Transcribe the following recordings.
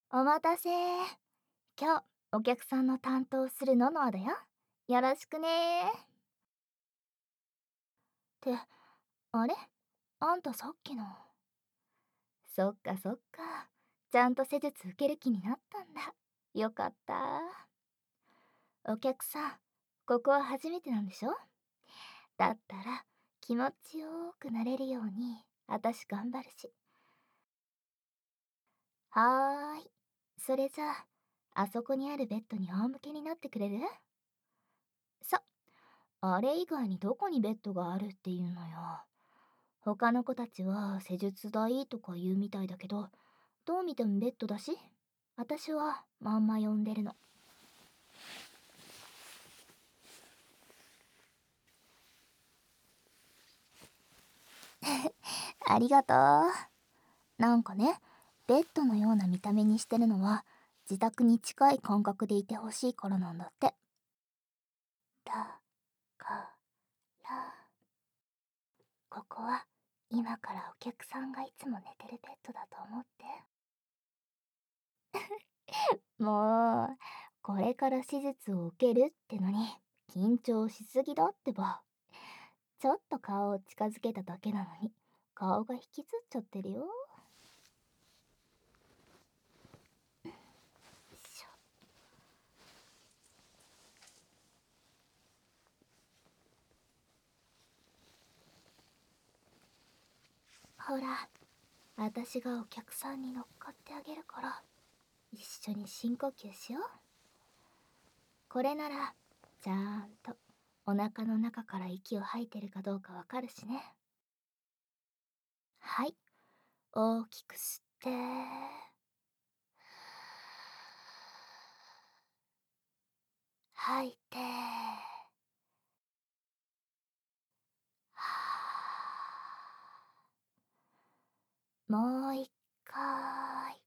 お待たせ。今日、お客さんの担当するののあだよ。よろしくね。って、あれあんたさっきの。そっかそっか。ちゃんと施術受ける気になったんだ。よかった。お客さん、ここは初めてなんでしょ？だったら、気持ちよくなれるように、あたし頑張るし。はーい。それじゃあ、あそこにあるベッドに仰向けになってくれる？さ、あれ以外にどこにベッドがあるっていうのよ。他の子たちは施術台とか言うみたいだけど、どう見てもベッドだし、私はまんま呼んでるの。ありがとう。なんかね、ベッドのような見た目にしてるのは、自宅に近い感覚でいてほしいからなんだって。だからここは今からお客さんがいつも寝てるベッドだと思って。もう、これから手術を受けるってのに、緊張しすぎだってば。ちょっと顔を近づけただけなのに、顔が引きつっちゃってるよ。よいしょ。ほら、私がお客さんに乗っかってあげるから、一緒に深呼吸しよう。これなら、ちゃんとお腹の中から息を吐いてるかどうかわかるしね。はい、大きく吸って、吐いて、もう一回。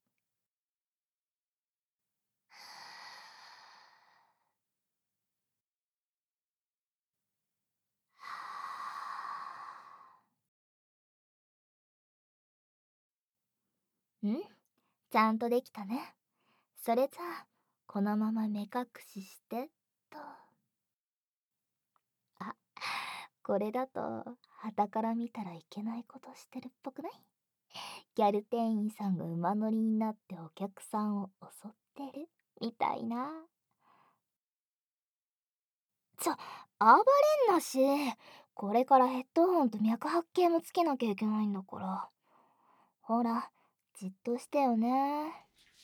んちゃんとできたね。それじゃあ、このまま目隠ししてっと。あ、これだと、傍から見たらいけないことしてるっぽくない？ギャル店員さんが馬乗りになってお客さんを襲ってるみたいな。暴れんなし。これからヘッドホンと脈拍計もつけなきゃいけないんだから。ほら、じっとしてよね。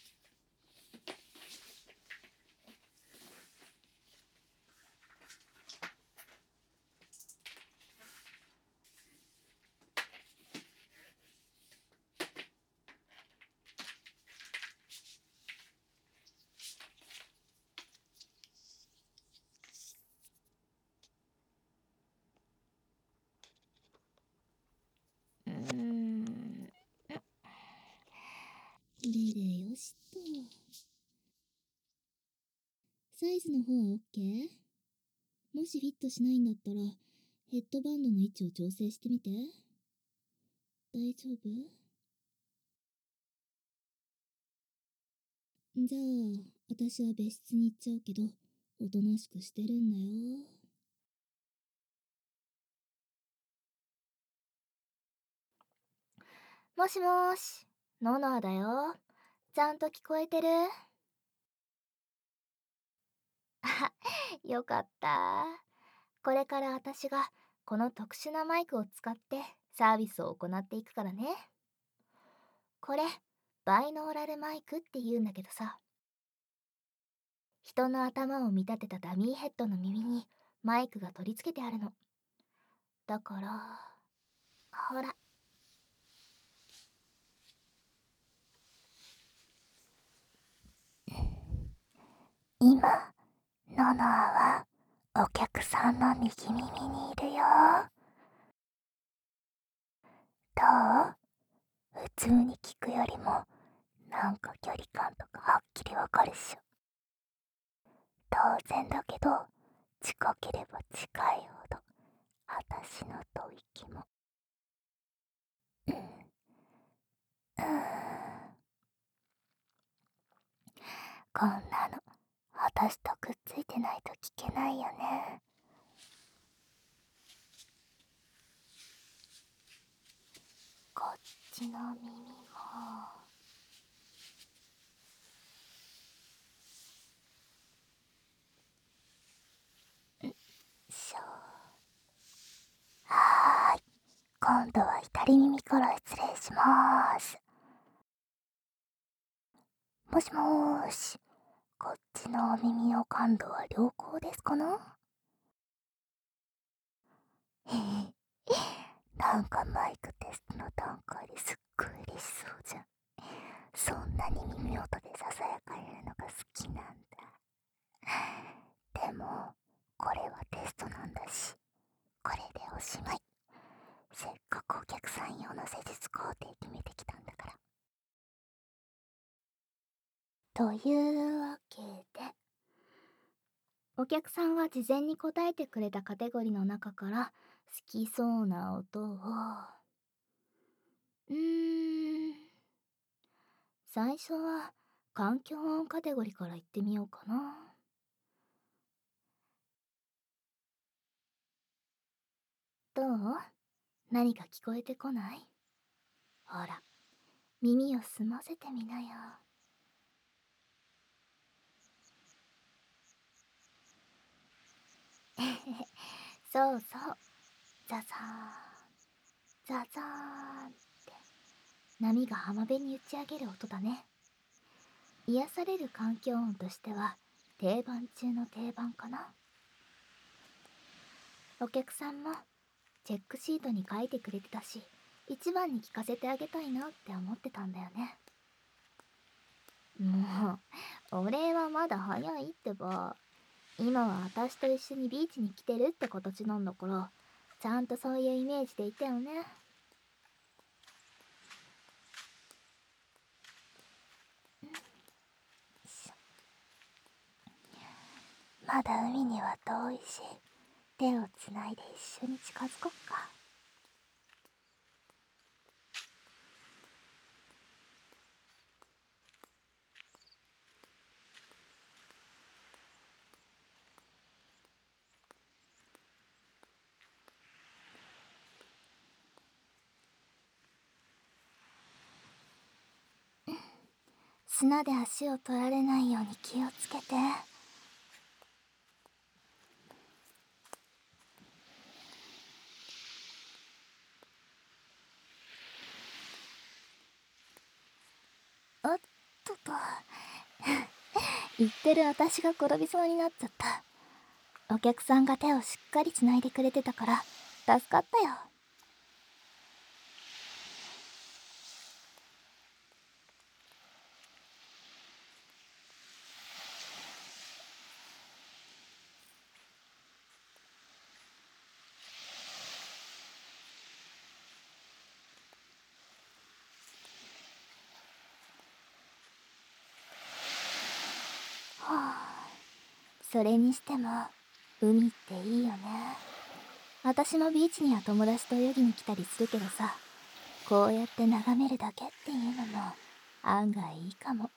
うーん。 これでよしと。サイズの方は OK？ もしフィットしないんだったら、ヘッドバンドの位置を調整してみて。大丈夫？じゃあ、私は別室に行っちゃうけど、おとなしくしてるんだよ。 もしもーし、ノノアだよ。ちゃんと聞こえてる？あ、よかった。これから私がこの特殊なマイクを使ってサービスを行っていくからね。これ、バイノーラルマイクって言うんだけどさ、人の頭を見立てたダミーヘッドの耳にマイクが取り付けてあるの。だから、ほら。今、ノノアはお客さんの右耳にいるよ。どう？普通に聞くよりも、なんか距離感とかはっきりわかるっしょ。当然だけど、近ければ近いほど、私の吐息も。うん。うん。 こんなの私とくっついてないと聞けないよね。こっちの耳もしょ。はーい、今度は左耳から失礼しまーす。もしもーし、こっちのお耳の感度は良好ですかな？へへ、なんかマイクテストの段階ですっごい嬉しそうじゃん。そんなに耳音でささやかれるのが好きなんだ。でもこれはテストなんだし、これでおしまい。せっかくお客さん用の施術工程決めてきたんだから。というわけで、お客さんは事前に答えてくれたカテゴリーの中から好きそうな音を最初は環境音カテゴリーからいってみようかな。どう？何か聞こえてこない？ほら、耳を澄ませてみなよ。そうそう、ザザーン、ザザーンって波が浜辺に打ち上げる音だね。癒される環境音としては定番中の定番かな。お客さんもチェックシートに書いてくれてたし、一番に聞かせてあげたいなって思ってたんだよね。もう、お礼はまだ早いってば。今は私と一緒にビーチに来てるって形なんだから、ちゃんとそういうイメージでいたよね。まだ海には遠いし、手をつないで一緒に近づこっか。砂で足を取られないように気をつけて。おっとと。言ってる私が転びそうになっちゃった。お客さんが手をしっかりつないでくれてたから助かったよ。はあ、それにしても海っていいよね。私もビーチには友達と泳ぎに来たりするけどさ、こうやって眺めるだけっていうのも案外いいかも。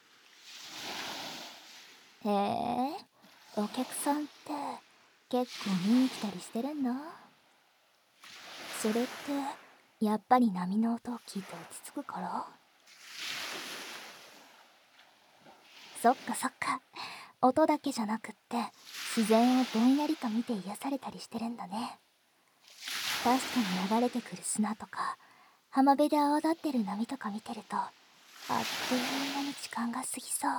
へえ、お客さんって結構見に来たりしてるんだ。それってやっぱり波の音を聞いて落ち着くから？そっかそっか、音だけじゃなくって自然をぼんやりと見て癒されたりしてるんだね。確かに流れてくる砂とか浜辺で泡立ってる波とか見てるとあっという間に時間が過ぎそう。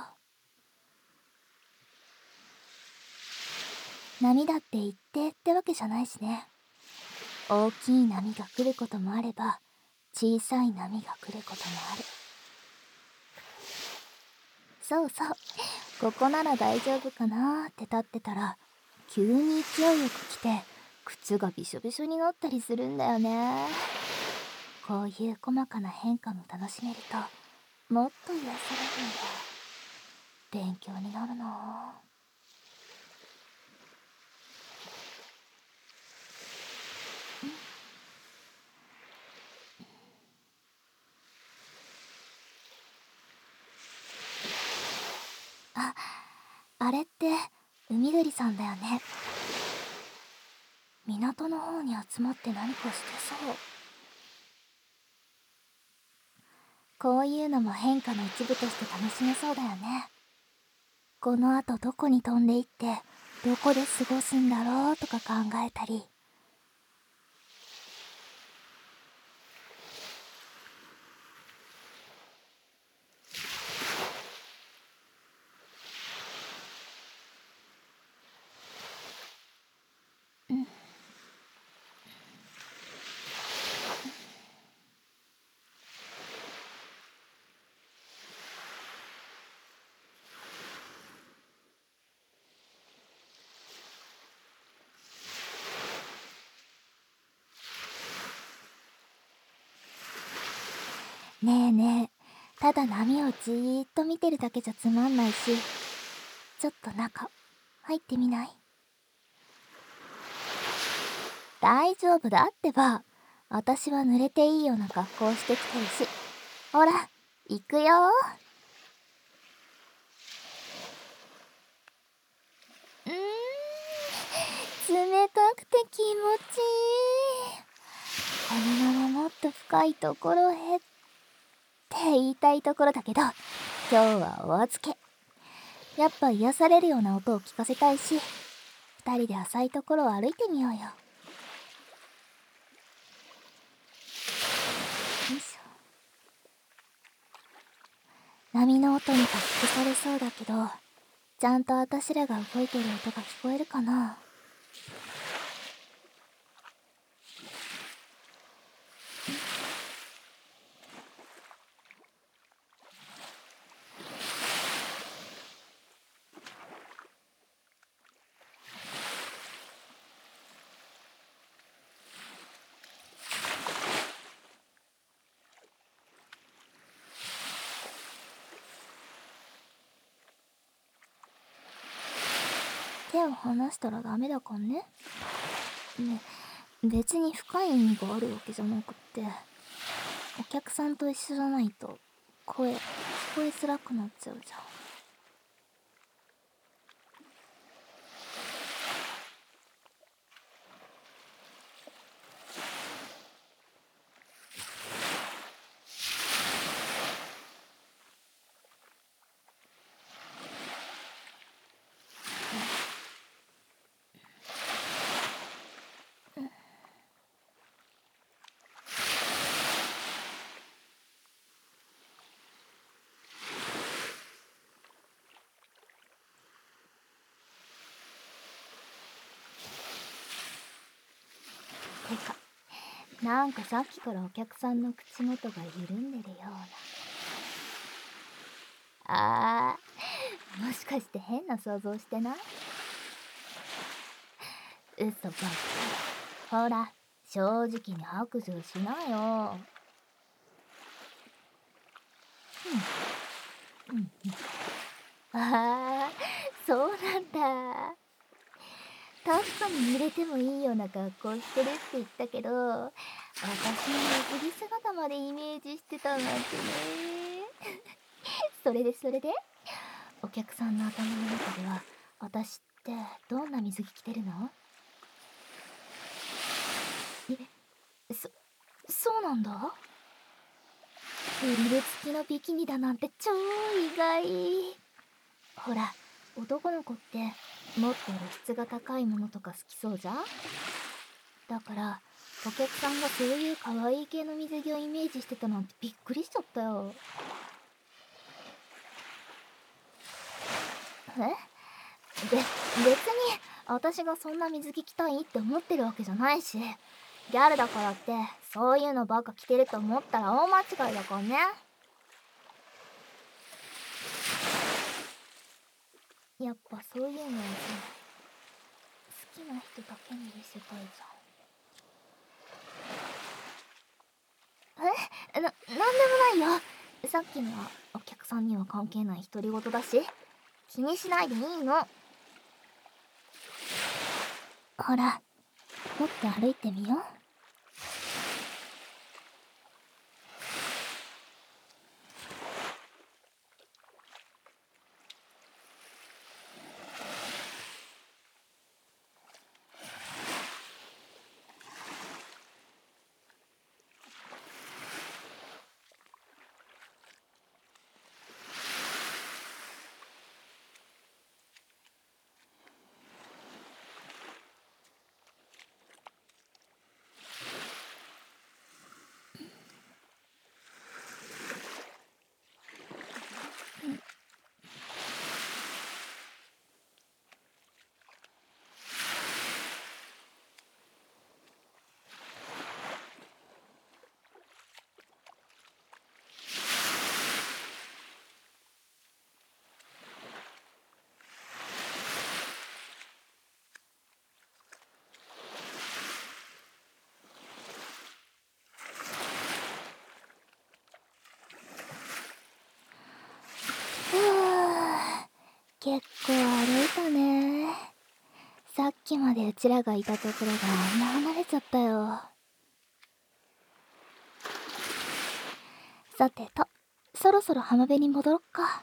波だって一定ってわけじゃないしね。大きい波が来ることもあれば小さい波が来ることもある。そうそう、ここなら大丈夫かなーって立ってたら急に勢いよく来て靴がびしょびしょになったりするんだよね。こういう細かな変化も楽しめるともっと癒されるんだ。勉強になるな。 あれって海鳥さんだよね。港の方に集まって何かしてそう。こういうのも変化の一部として楽しめそうだよね。この後どこに飛んでいってどこで過ごすんだろうとか考えたり。ねえねえ、ただ波をじーっと見てるだけじゃつまんないし、ちょっと中入ってみない？大丈夫だってば。私は濡れていいような格好してきてるし。ほら、行くよー。冷たくて気持ちいい。このままもっと深いところへって言いたいところだけど、今日はお預け。やっぱ癒されるような音を聞かせたいし、二人で浅いところを歩いてみようよ。よいしょ。波の音にかき消されそうだけど、ちゃんと私らが動いてる音が聞こえるかな。手を離したらダメだかんね。ね、別に深い意味があるわけじゃなくって、お客さんと一緒じゃないと声聞こえづらくなっちゃうじゃん。てか、なんかさっきからお客さんの口元が緩んでるような。もしかして変な想像してない？嘘ばっかり。ほら、正直に白状しなよ。そうなんだ。確かに濡れてもいいような格好してるって言ったけど、私の水着姿までイメージしてたなんてね。それで、お客さんの頭の中では、私ってどんな水着着てるの？そうなんだ。フリル付きのビキニだなんて超意外。ほら、男の子ってもっと露出が高いものとか好きそうじゃん。だからお客さんがそういう可愛い系の水着をイメージしてたなんてびっくりしちゃったよ。別に私がそんな水着着たいって思ってるわけじゃないし、ギャルだからってそういうのばっか着てると思ったら大間違いだからね。やっぱそういうのはさ、好きな人だけに見せたいじゃん。なんでもないよ。さっきのはお客さんには関係ない独り言だし、気にしないでいいの。ほら、もっと歩いてみよう。 結構歩いたね。さっきまでうちらがいたところがあんな離れちゃったよ。さてと、そろそろ浜辺に戻ろっか。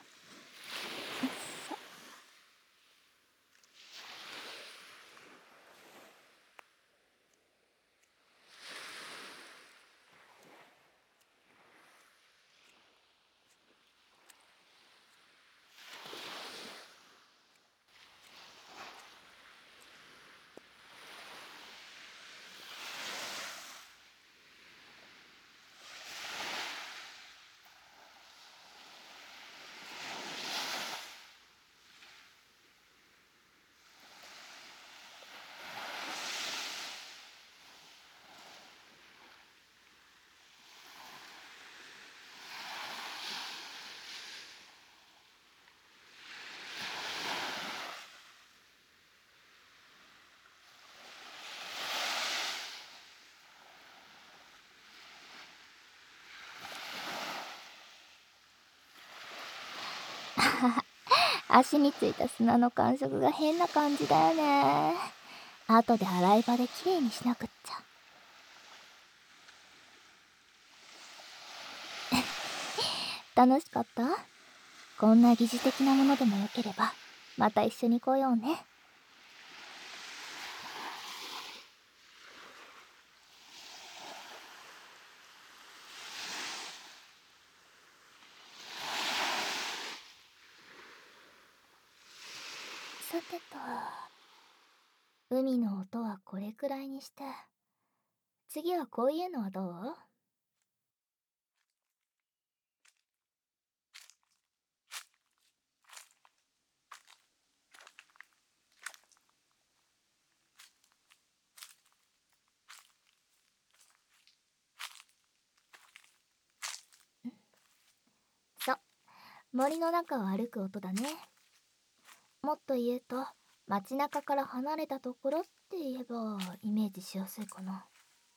足についた砂の感触が変な感じだよね。後で洗い場できれいにしなくっちゃ。楽しかった？こんな疑似的なものでもよければまた一緒に来ようね。さてと、海の音はこれくらいにして、次はこういうのはどう？そう、森の中を歩く音だね。もっと言うと、街中から離れたところって言えばイメージしやすいかな。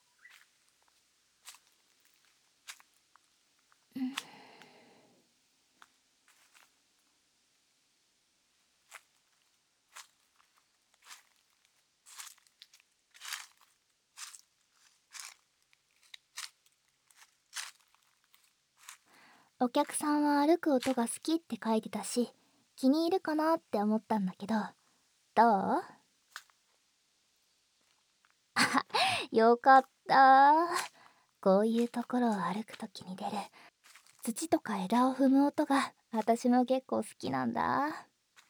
お客さんは歩く音が好きって書いてたし、気に入るかなって思ったんだけど、どう？よかった。こういうところを歩くときに出る土とか枝を踏む音が私も結構好きなんだ。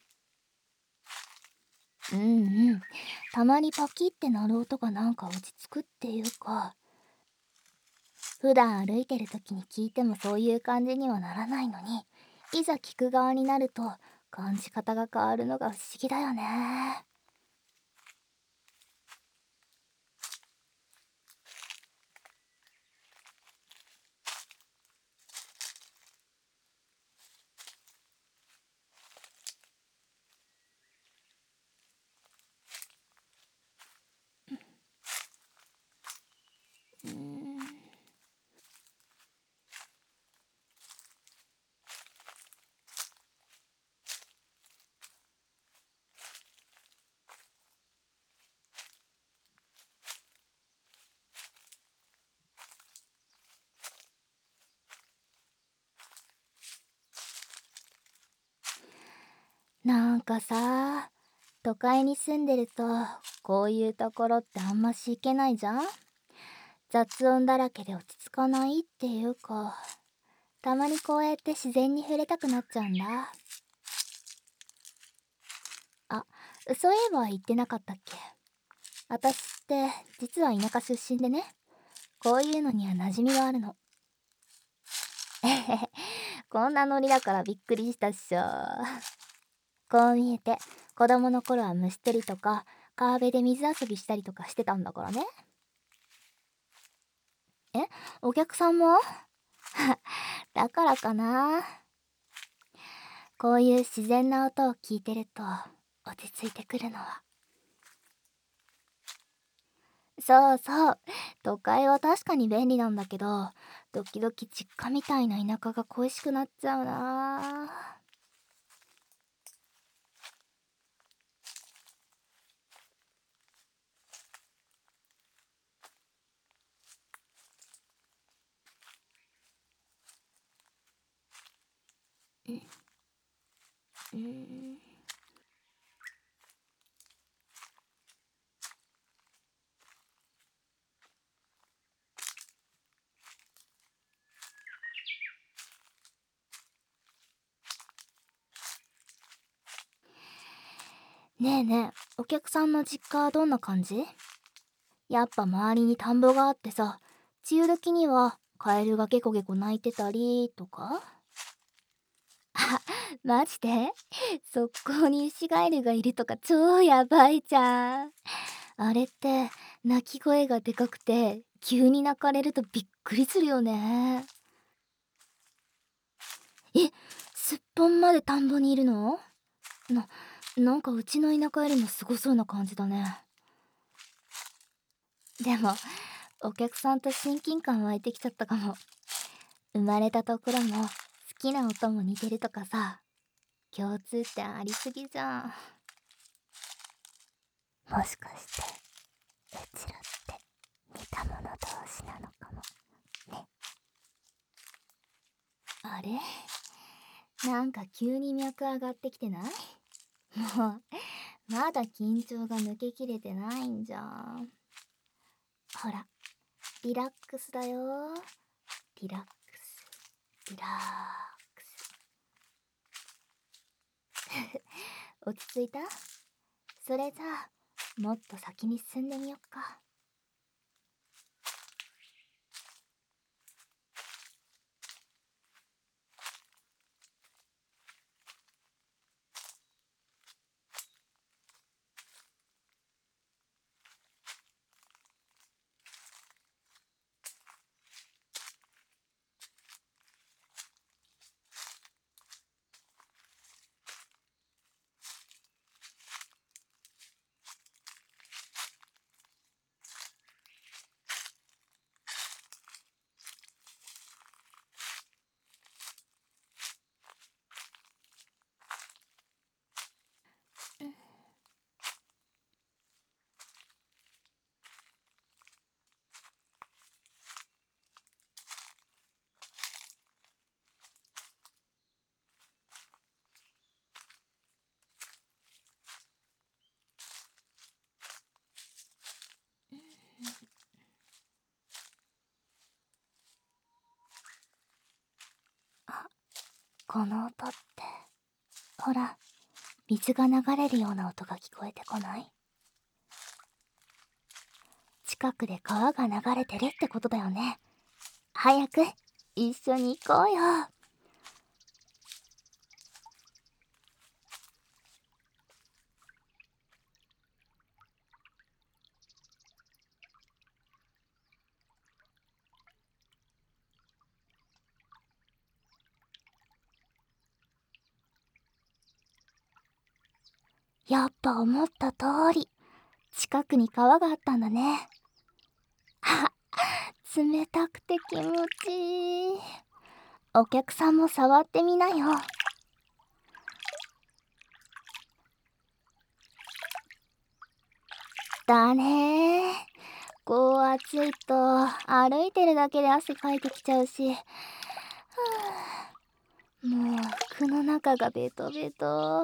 うんうん。たまにパキって鳴る音がなんか落ち着くっていうか、普段歩いてるときに聞いてもそういう感じにはならないのに、いざ聞く側になると感じ方が変わるのが不思議だよね。うーん。なんかさ、都会に住んでるとこういうところってあんまし行けないじゃん。雑音だらけで落ち着かないっていうか、たまにこうやって自然に触れたくなっちゃうんだ。あ、そういえば言ってなかったっけ？私って実は田舎出身でね、こういうのには馴染みがあるの。えへへ、こんなノリだからびっくりしたっしょ。こう見えて、子供の頃は虫取りとか川辺で水遊びしたりとかしてたんだからね。え、お客さんも？だからかな。こういう自然な音を聞いてると落ち着いてくるのは。そうそう。都会は確かに便利なんだけど、時々実家みたいな田舎が恋しくなっちゃうな。 うん。ねえねえ、お客さんの実家どんな感じ？やっぱ周りに田んぼがあってさ、梅雨時にはカエルがゲコゲコ鳴いてたりとか？あ、マジで？速攻にウシガエルがいるとか超やばいじゃん。あれって鳴き声がでかくて急に鳴かれるとびっくりするよね。え、すっぽんまで田んぼにいるの？な、なんかうちの田舎よりもすごそうな感じだね。でも、お客さんと親近感湧いてきちゃったかも。生まれたところも好きな音も似てるとかさ、共通点ありすぎじゃん。もしかしてうちらって似た者同士なのかもね。あれ、なんか急に脈上がってきてない？もうまだ緊張が抜けきれてないんじゃん。ほら、リラックスだよ。リラックス、リラックス。落ち着いた？それじゃあもっと先に進んでみよっか。あ、この音って、ほら、水が流れるような音が聞こえてこない？近くで川が流れてるってことだよね。早く一緒に行こうよ。やっぱ思った通り、近くに川があったんだね。あ、冷たくて気持ちいい。お客さんも触ってみなよ。だねー。こう暑いと歩いてるだけで汗かいてきちゃうし、もう服の中がベトベト。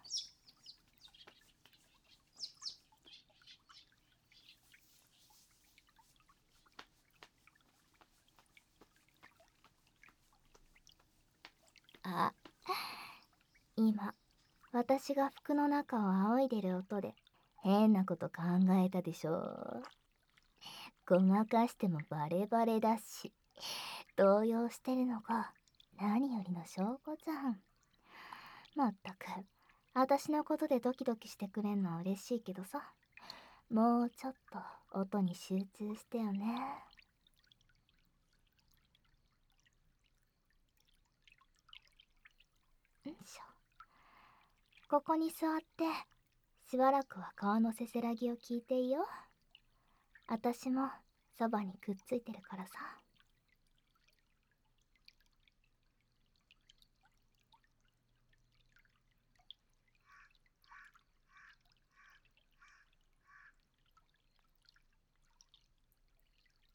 あ、今私が服の中を仰いでる音で変なこと考えたでしょ？ごまかしてもバレバレだし、動揺してるのが何よりの証拠じゃん。まったく、私のことでドキドキしてくれんのは嬉しいけどさ、もうちょっと音に集中してよね。んしょ。ここに座ってしばらくは川のせせらぎを聞いていよ。私もそばにくっついてるからさ。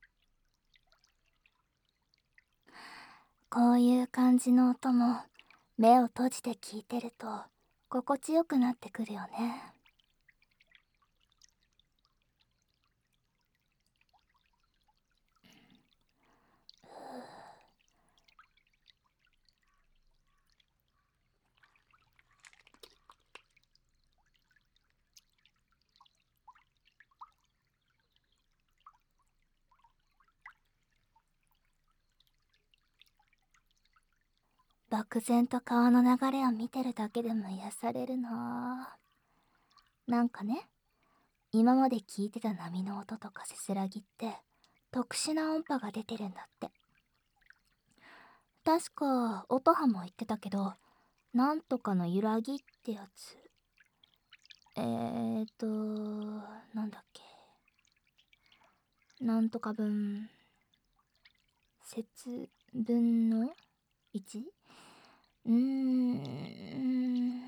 こういう感じの音も目を閉じて聞いてると心地よくなってくるよね。漠然と川の流れを見てるだけでも癒されるな。なんかね、今まで聞いてた波の音とかせせらぎって特殊な音波が出てるんだって。確か音羽も言ってたけど、なんとかの揺らぎってやつ。なんだっけ。なんとか分、節分の 1？ うーん。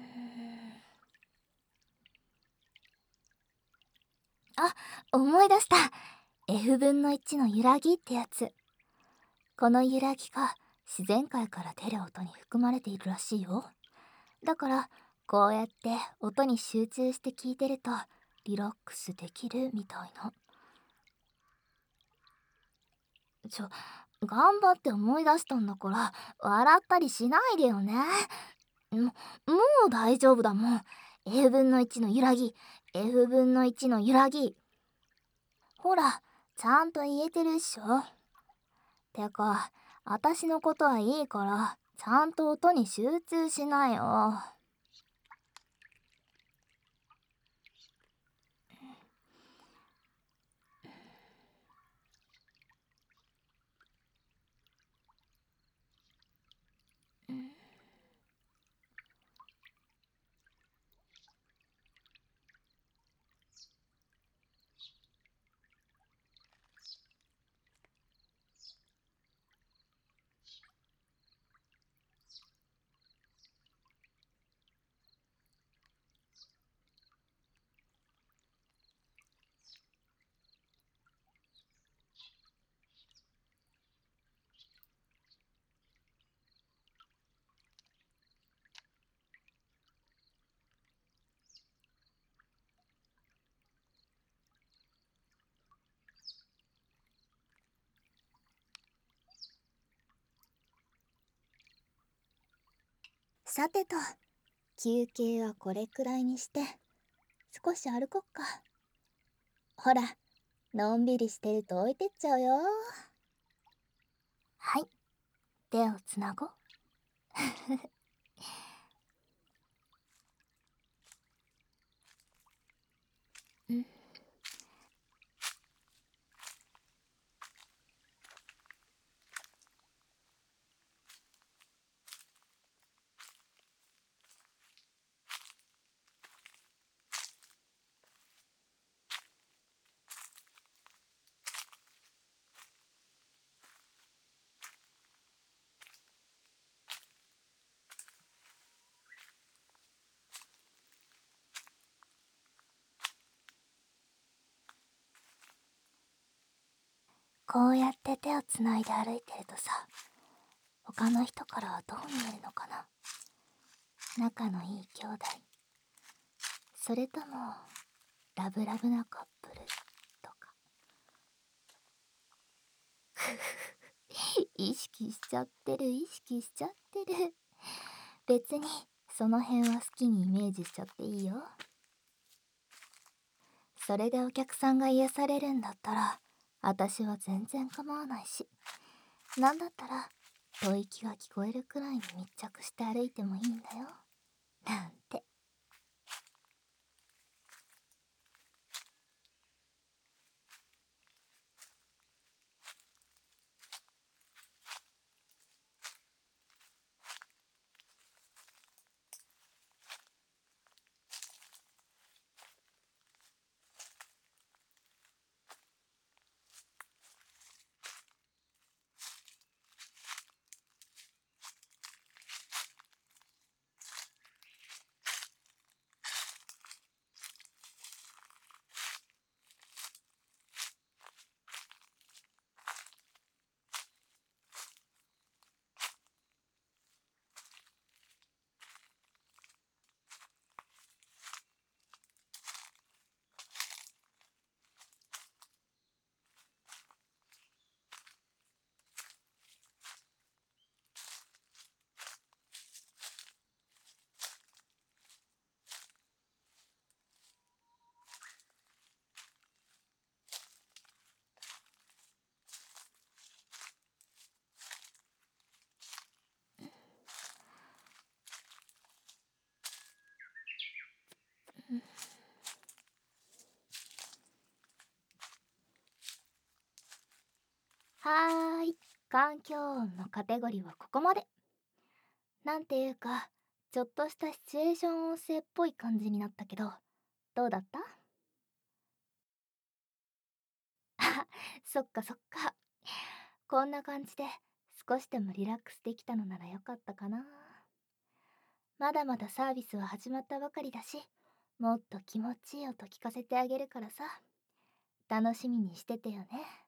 あ、思い出した。F 分の1の揺らぎってやつ。この揺らぎが自然界から出る音に含まれているらしいよ。だからこうやって音に集中して聞いてるとリラックスできるみたいな。頑張って思い出したんだから笑ったりしないでよね。もう大丈夫だもん。F 分の1の揺らぎ、F 分の1の揺らぎ。ほら、ちゃんと言えてるっしょ。てか、私のことはいいから、ちゃんと音に集中しなよ。さてと、休憩はこれくらいにして、少し歩こっか。ほら、のんびりしてると置いてっちゃうよ。はい、手をつなごう。うん。こうやって手をつないで歩いてるとさ、他の人からはどう見えるのかな。仲のいい兄弟、それともラブラブなカップルとか。意識しちゃってる、意識しちゃってる。別にその辺は好きにイメージしちゃっていいよ。それでお客さんが癒されるんだったら私は全然構わないし、なんだったら吐息が聞こえるくらいに密着して歩いてもいいんだよ、なんて。 環境音のカテゴリーはここまで。なんていうか、ちょっとしたシチュエーション音声っぽい感じになったけど、どうだった？あ、そっかそっか。こんな感じで少しでもリラックスできたのならよかったかな。まだまだサービスは始まったばかりだし、もっと気持ちいい音聞かせてあげるからさ、楽しみにしててよね。